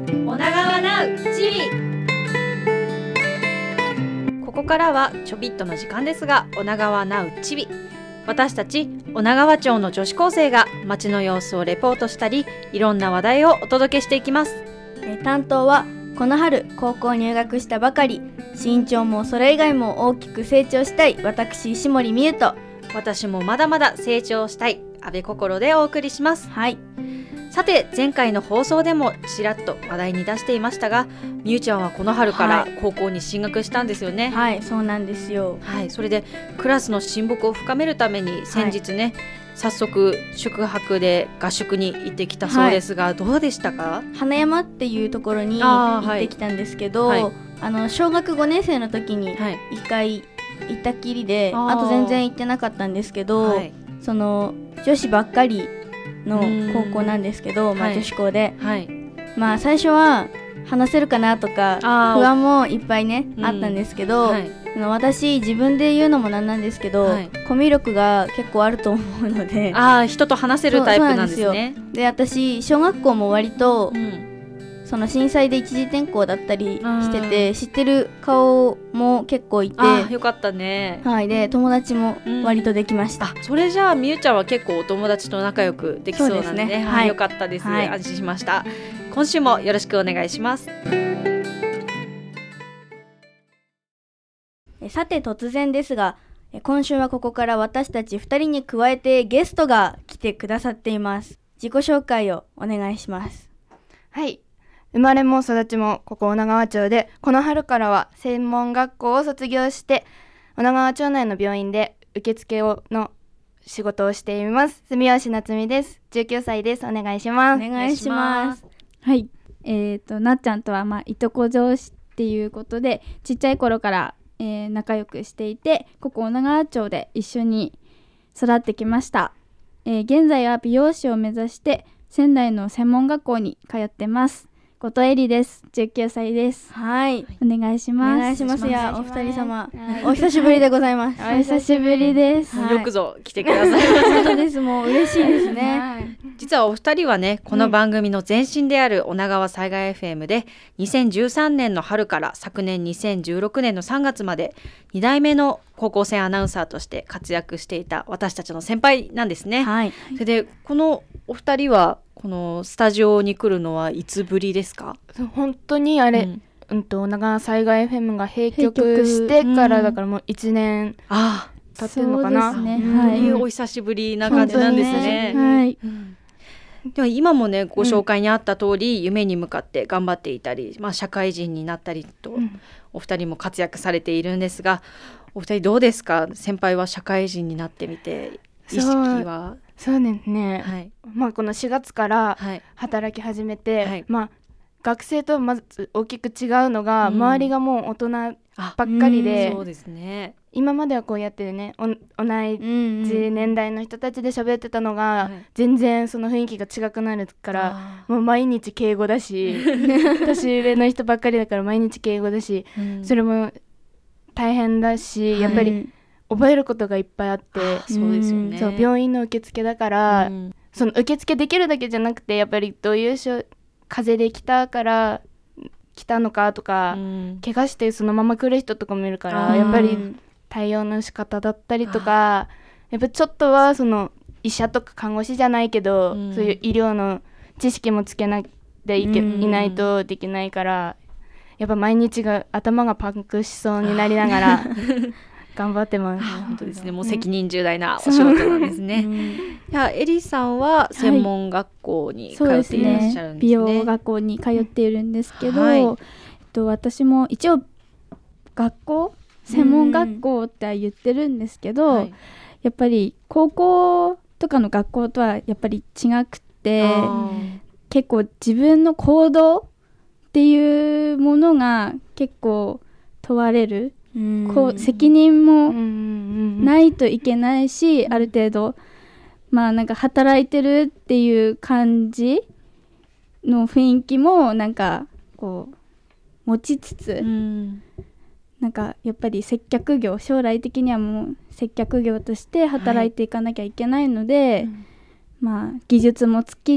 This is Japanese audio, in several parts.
女川ナウチビ。ここからはちょびっとの時間ですが、女川ナウチビ、私たち女川町の女子高生が街の様子をレポートしたり、いろんな話題をお届けしていきます。 担当はこの春高校入学したばかり、身長もそれ以外も大きく成長したい私石森美優と、 私もまだまだ成長したい安倍心でお送りします。 はい。 さて、前回の放送でもちらっと話題に出していましたが、みゆちゃんはこの春から高校に進学したんですよね。 はい、そうなんですよ。 はい、それでクラスの親睦を深めるために先日ね、早速宿泊で合宿に行ってきたそうですが、どうでしたか？ 花山っていうところに行ってきたんですけど、小学5年生の時に1回行ったきりで、あと全然行ってなかったんですけど、その女子ばっかりの高校なんですけど、女子校で、最初は話せるかなとか不安もいっぱいね、あったんですけど、私自分で言うのもなんなんですけど、コミュ力が結構あると思うので、 人と話せるタイプなんですね。 で、私小学校も割と、その震災で一時転校だったりしてて、知ってる顔も結構いて、 よかったね。 で友達も割とできました。 それじゃあみゆちゃんは結構お友達と仲良くできそうなんでね。よかったです、安心しました。今週もよろしくお願いします。 さて、突然ですが、今週はここから私たち2人に加えてゲストが来てくださっています。自己紹介をお願いします。 はい、生まれも育ちもここ女川町で、この春からは専門学校を卒業して女川町内の病院で受付の仕事をしています。住吉夏美です。19歳です。お願いします。 お願いします。 はい、なっちゃんとはいとこ上司っていうことで、ちっちゃい頃から、仲良くしていて、ここ女川町で一緒に育ってきました。現在は美容師を目指して仙台の専門学校に通ってます。後藤恵里です。19歳です。 はい、 お願いします。 お願いします。お二人様、お久しぶりでございます。 お久しぶりです。 よくぞ来てください。 本当です。もう嬉しいですね。 実はお二人はね、この番組の前身である女川災害 FM で2013年の春から昨年2016年の3月まで2代目の高校生アナウンサーとして活躍していた私たちの先輩なんですね。それでこのお二人はこのスタジオに来るのはいつぶりですか？ 本当にあれ、女川災害 FM が閉局してからだからもう1年経ってるのかな。 そうですね。 お久しぶりな感じなんですね。では今もね、ご紹介にあった通り、夢に向かって頑張っていたり、社会人になったりと、お二人も活躍されているんですが、お二人どうですか？先輩は社会人になってみて意識は？ そうですね、この4月から働き始めて、学生とまず大きく違うのが、周りがもう大人ばっかりで、 そうですね、 今まではこうやってね、同じ年代の人たちで喋ってたのが、全然その雰囲気が違くなるから、もう毎日敬語だし年上の人ばっかりだから毎日敬語だし、それも大変だし、やっぱり覚えることがいっぱいあって、 そうですよね。 そう、病院の受付だから、その受付できるだけじゃなくて、やっぱりどういう風邪で来たから来たのかとか、怪我してそのまま来る人とかもいるから、やっぱり対応の仕方だったりとか、やっぱちょっとはその医者とか看護師じゃないけど、そういう医療の知識もつけなきゃいないとできないから、やっぱ毎日が頭がパンクしそうになりながら頑張ってます。 本当ですね。もう責任重大なお仕事なんですね。いや、エリさんは専門学校に通っていらっしゃるんですね。 美容学校に通っているんですけど、私も一応専門学校っては言ってるんですけど、やっぱり高校とかの学校とはやっぱり違くて、結構自分の行動っていうものが結構問われる。責任もないといけないし、ある程度なんか働いてるっていう感じの雰囲気もなんかこう持ちつつ、なんかやっぱり接客業、将来的にはもう接客業として働いていかなきゃいけないので、技術もつきつ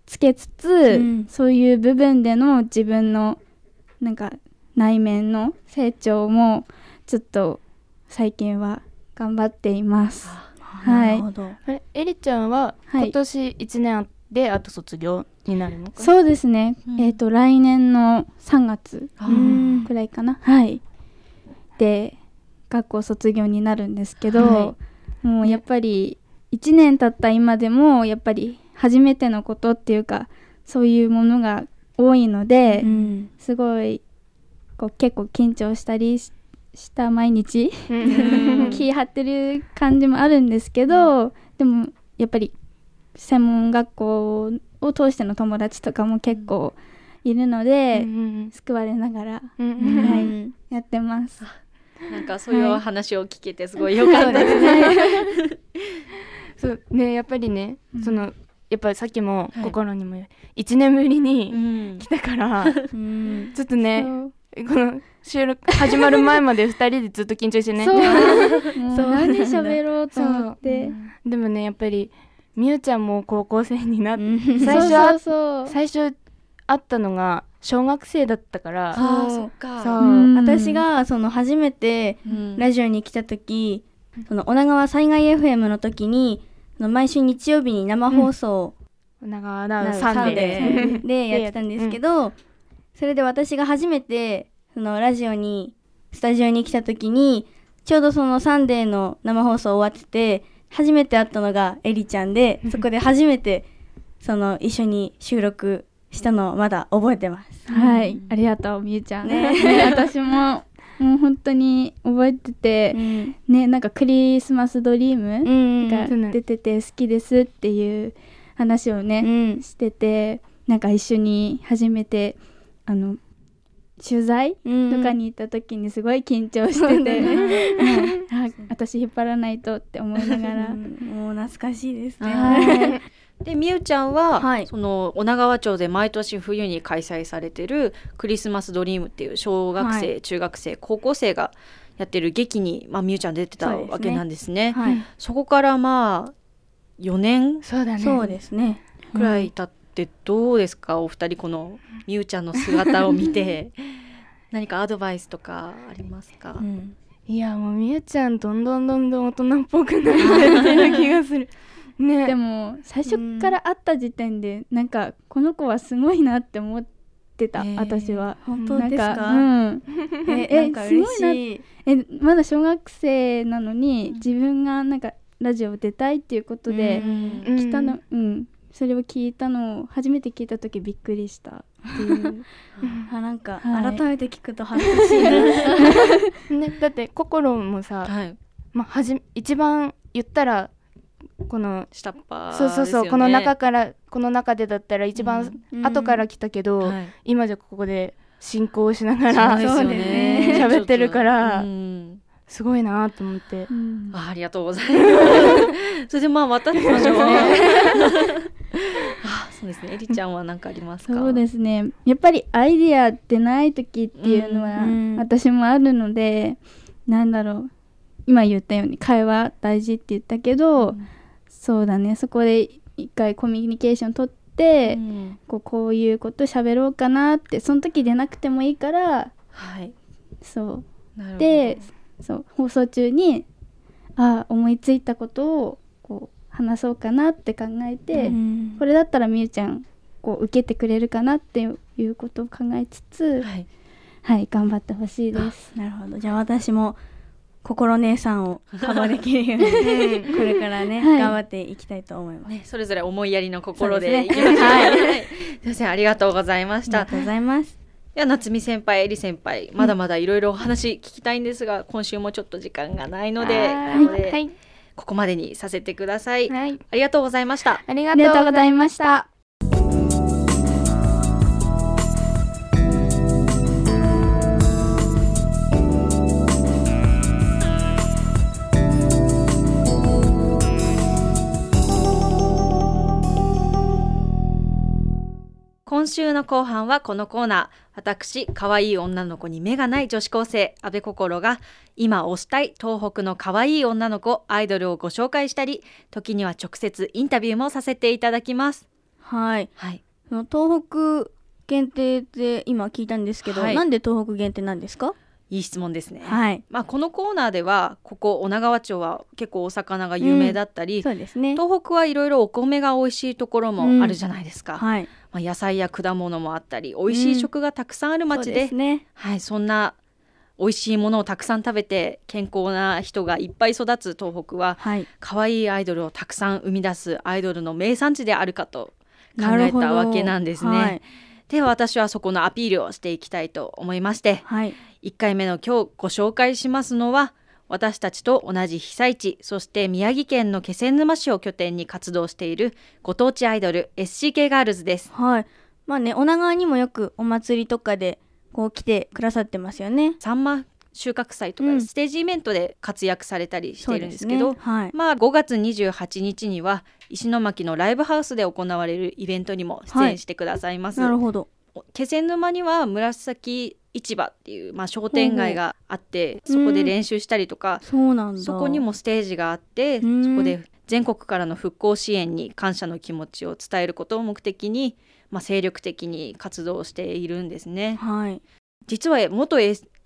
つけつつ、そういう部分での自分のなんか内面の成長もちょっと最近は頑張っています。 なるほど。エリちゃんは今年1年であと卒業になるのかな？ そうですね、来年の3月くらいかな、で学校卒業になるんですけど、もうやっぱり1年経った今でもやっぱり初めてのことっていうかそういうものが多いので、すごいこう結構緊張したりした毎日気張ってる感じもあるんですけど、でもやっぱり専門学校を通しての友達とかも結構いるので、救われながら、やってます。 なんかそういう話を聞けてすごい良かったですね。 そうね、やっぱりね、やっぱりさっきも心にも1年ぶりに来たから、ちょっとね、この収録始まる前まで2人でずっと緊張してね。 そう何喋ろうと思って。 でもね、やっぱりみゆちゃんも高校生になって、最初会ったのが小学生だったから。 そっか。私が初めてラジオに来た時、女川災害 FM の時に毎週日曜日に生放送、 女川アナウンサーでやってたんですけど、それで私が初めてラジオにスタジオに来た時にちょうどサンデーの生放送終わってて、初めて会ったのがエリちゃんで、そこで初めて一緒に収録したのをまだ覚えてます。 はい、ありがとうみゆちゃん。私ももう本当に覚えてて、なんかクリスマスドリームが出てて好きですっていう話をね、してて、なんか一緒に初めて取材とかに行った時にすごい緊張してて、私引っ張らないとって思いながらもう懐かしいですね。 でみゆちゃんは、女川町で毎年冬に開催されてるクリスマスドリームっていう小学生、中学生、高校生がやってる劇に、みゆちゃん出てたわけなんですね。そこから4年そうですねくらい経ってどうですか、お二人このみゆちゃんの姿を見て何かアドバイスとかありますか？ いやもうみゆちゃんどんどん大人っぽくなってる気がする。 でも最初から会った時点でなんかこの子はすごいなって思ってた、私は。 本当ですか？ なんか嬉しい。まだ小学生なのに自分がなんかラジオ出たいっていうことで来たの、それを聞いたのを初めて聞いた時びっくりしたっていうなんか改めて聞くと恥ずかしいな、 だって心もさ、一番言ったらこの下っ端ですよね。 そうこの中でだったら一番後から来たけど、今じゃここで進行しながら喋ってるから、すごいなと思って、 ありがとうございますそれで渡ってみましょうそうですね。エリちゃんは何かありますか？ そうですね、やっぱりアイディアってない時っていうのは私もあるので、なんだろう、今言ったように会話大事って言ったけど、そうだね、そこで一回コミュニケーション取って、こういうこと喋ろうかなって、その時出なくてもいいから、で放送中に思いついたことをこう話そうかなって考えて、これだったらみゆちゃん受けてくれるかなっていうことを考えつつ、頑張ってほしいです。 なるほど。じゃあ私も心姉さんをカバーできるようにこれからね、頑張っていきたいと思います。 それぞれ思いやりの心でいきましょう。すいません、ありがとうございました。 ありがとうございます。 では夏美先輩、えり先輩、まだまだいろいろお話聞きたいんですが、今週もちょっと時間がないので、ここまでにさせてください。ありがとうございました。 ありがとうございました。 今週の後半はこのコーナー、私可愛い女の子に目がない女子高生阿部心が今推したい東北の可愛い女の子アイドルをご紹介したり、時には直接インタビューもさせていただきます。 はい、はい、東北限定で今聞いたんですけど、はい、なんで東北限定なんですか？ いい質問ですね、 はい。 このコーナーではここ女川町は結構お魚が有名だったり、 そうですね、 東北はいろいろお米が美味しいところもあるじゃないですか、 はい。 野菜や果物もあったり美味しい食がたくさんある町で、 そうですね、 はい、そんな美味しいものをたくさん食べて健康な人がいっぱい育つ東北は、はい、可愛いアイドルをたくさん生み出すアイドルの名産地であるかと考えたわけなんですね、はい。では私はそこのアピールをしていきたいと思いまして、はい、1回目の今日ご紹介しますのは私たちと同じ被災地、そして宮城県の気仙沼市を拠点に活動しているご当地アイドル SCK ガールズです。 はい。女川にもよくお祭りとかでこう来てくださってますよね。 サンマ収穫祭とかステージイベントで活躍されたりしているんですけど、 ね、はい、 5月28日には石巻のライブハウスで行われるイベントにも出演してくださいます、 はい、なるほど。 気仙沼には紫市場っていう、商店街があってそこで練習したりとか、 そうなんだ。 そこにもステージがあってそこで全国からの復興支援に感謝の気持ちを伝えることを目的に、精力的に活動しているんですね、 はい。 実は元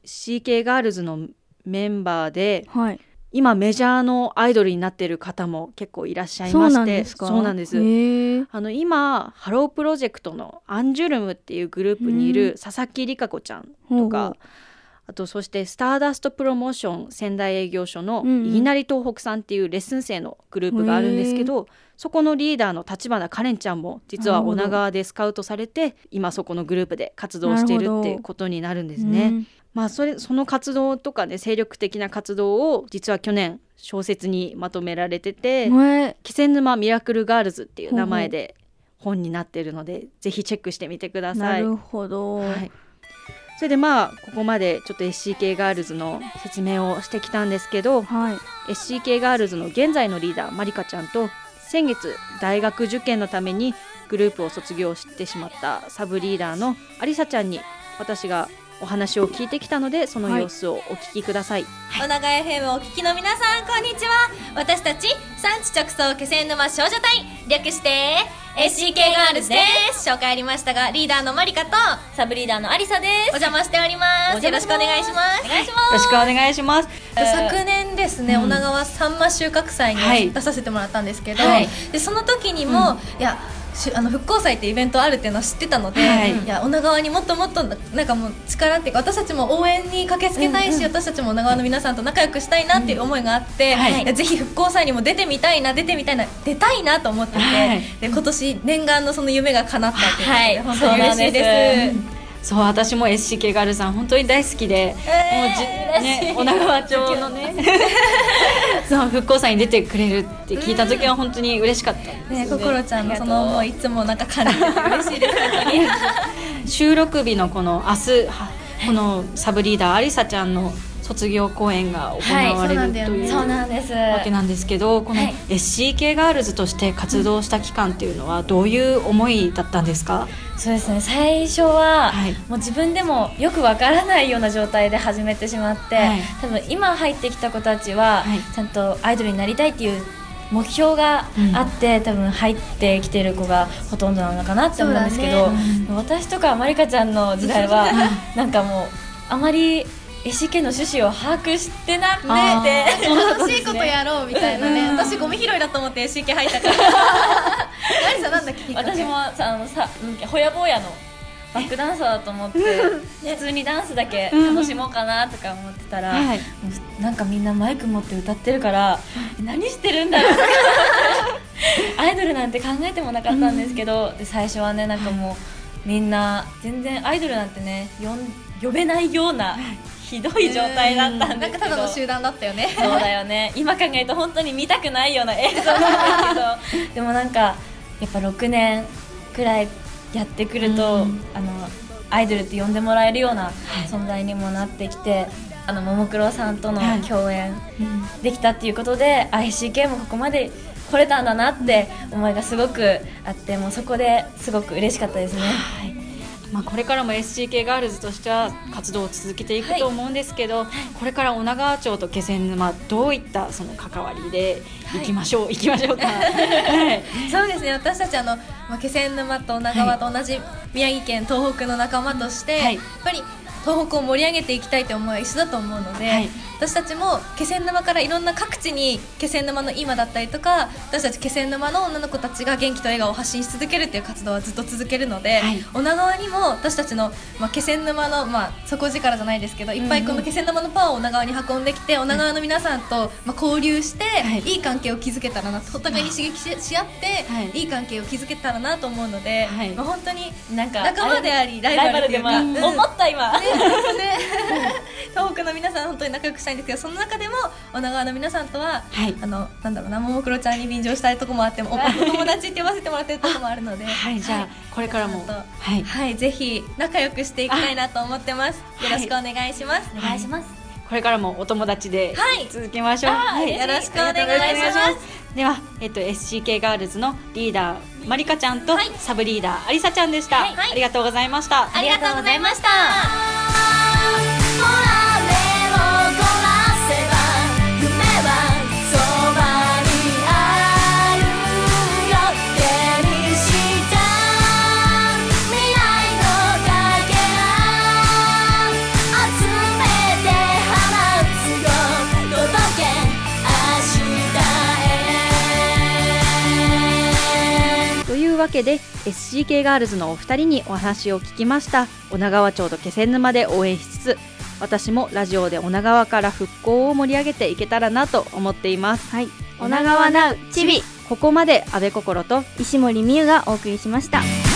SCK ガールズのメンバーで、 はい、 今メジャーのアイドルになっている方も結構いらっしゃいまして。 そうなんですか？ そうなんです。今ハロープロジェクトのアンジュルムっていうグループにいる佐々木里香子ちゃんとか、あとそしてスターダストプロモーション仙台営業所のいぎなり東北さんっていうレッスン生のグループがあるんですけど、そこのリーダーの立花カレンちゃんも実は女川でスカウトされて今そこのグループで活動しているっていうことになるんですね。その活動とかね、精力的な活動を実は去年小説にまとめられてて、気仙沼ミラクルガールズっていう名前で本になっているのでぜひチェックしてみてください。 なるほど、 はい。それでここまでちょっと SCK ガールズの説明をしてきたんですけど、 はい、 SCK ガールズの現在のリーダーまりかちゃんと先月大学受験のためにグループを卒業してしまったサブリーダーのありさちゃんに私がお話を聞いてきたのでその様子をお聞きください。 おなが FM をお聞きの皆さんこんにちは。私たち産地直送気仙沼少女隊略して SCK ガールズです。紹介ありましたがリーダーのまりかとサブリーダーのありさです。 お邪魔しております。よろしくお願いします。 お願いします。 よろしくお願いします。 昨年ですね、女川サンマ収穫祭に出させてもらったんですけど、でその時にも、いや復興祭ってイベントあるっていうのは知ってたので、いや女川にもっともっとなんかもう力っていうか私たちも応援に駆けつけたいし、私たちも女川の皆さんと仲良くしたいなっていう思いがあって、ぜひ復興祭にも出たいなと思ってて、で今年念願のその夢が叶ったっていうことで、本当に嬉しいです。 そう、私も SCK ガールさん本当に大好きで、女川町のねそう復興祭に出てくれるって聞いた時は本当に嬉しかったですね。 心ちゃんのその思いいつもなんか感じて嬉しいです本当に収録日のこの明日このサブリーダーありさちゃんの卒業公演が行われる、というわけなんですけど、この SCK ガールズとして活動した期間っていうのはどういう思いだったんですか？ そうですね、最初は、もう自分でもよくわからないような状態で始めてしまって、多分今入ってきた子たちは、ちゃんとアイドルになりたいっていう目標があって、多分入ってきてる子がほとんどなのかなって思うんですけど、私とかまりかちゃんの時代はなんかもうあまりSCK の趣旨を把握してなくて、 楽しいことやろうみたいなね、私ゴミ拾いだと思って SCK 入ったからありさなんだっけ？ 私もほやぼやのバックダンサーだと思って普通にダンスだけ楽しもうかなとか思ってたら、なんかみんなマイク持って歌ってるから何してるんだろうアイドルなんて考えてもなかったんですけど、で最初はねなんかもうみんな全然アイドルなんてね呼べないようなひどい状態だったんですけど、 なんかただの集団だったよね。 そうだよね、今考えると本当に見たくないような映像なんですけどでもなんかやっぱ6年くらいやってくると、アイドルって呼んでもらえるような存在にもなってきて、ももクロさんとの共演できたっていうことで、SCK もここまで来れたんだなって思いがすごくあって、もうそこですごく嬉しかったですね。 これからも SCK ガールズとしては活動を続けていくと思うんですけど、これから女川町と気仙沼どういったその関わりでいきましょうか。 そうですね、私たち気仙沼と女川と同じ宮城県東北の仲間として、やっぱり東北を盛り上げていきたいという思いは一緒だと思うので、私たちも気仙沼からいろんな各地に気仙沼の今だったりとか、私たち気仙沼の女の子たちが元気と笑顔を発信し続けるっていう活動はずっと続けるので、女川にも私たちの、気仙沼の、底力じゃないですけど、いっぱいこの気仙沼のパワーを女川に運んできて、女川の皆さんと、交流して、いい関係を築けたらなと、お互いに刺激 し合って、いい関係を築けたらなと思うので、本当に仲間でありライバルっていうか、 思った今東北の皆さん本当に仲良くしたいんですけど、その中でも女川の皆さんとは、なんだろうな、ももクロちゃんに便乗したいとこもあって、お友達って呼ばせてもらってるとこもあるので、 じゃあこれからもぜひ仲良くしていきたいなと思ってます。よろしくお願いします。 お願いします。 これからもお友達で続けましょう。 よろしくお願いします。 では、SCK ガールズのリーダーまりかちゃんと、サブリーダーありさちゃんでした。ありがとうございました。 ありがとうございました。 というわけで SCK ガールズのお二人にお話を聞きました。女川町と気仙沼で応援しつつ、私もラジオで女川から復興を盛り上げていけたらなと思っています。 女川ナウチビ、 ここまで安倍心と石森美優がお送りしました。